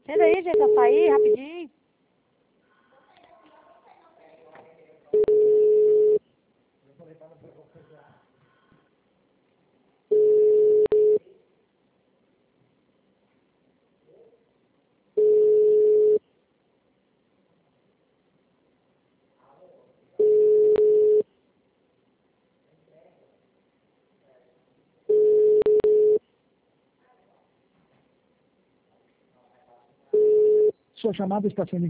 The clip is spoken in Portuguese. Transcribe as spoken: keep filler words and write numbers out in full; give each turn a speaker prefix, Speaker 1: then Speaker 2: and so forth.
Speaker 1: Senta aí, gente, açaí, rapidinho.
Speaker 2: Sua chamada está sendo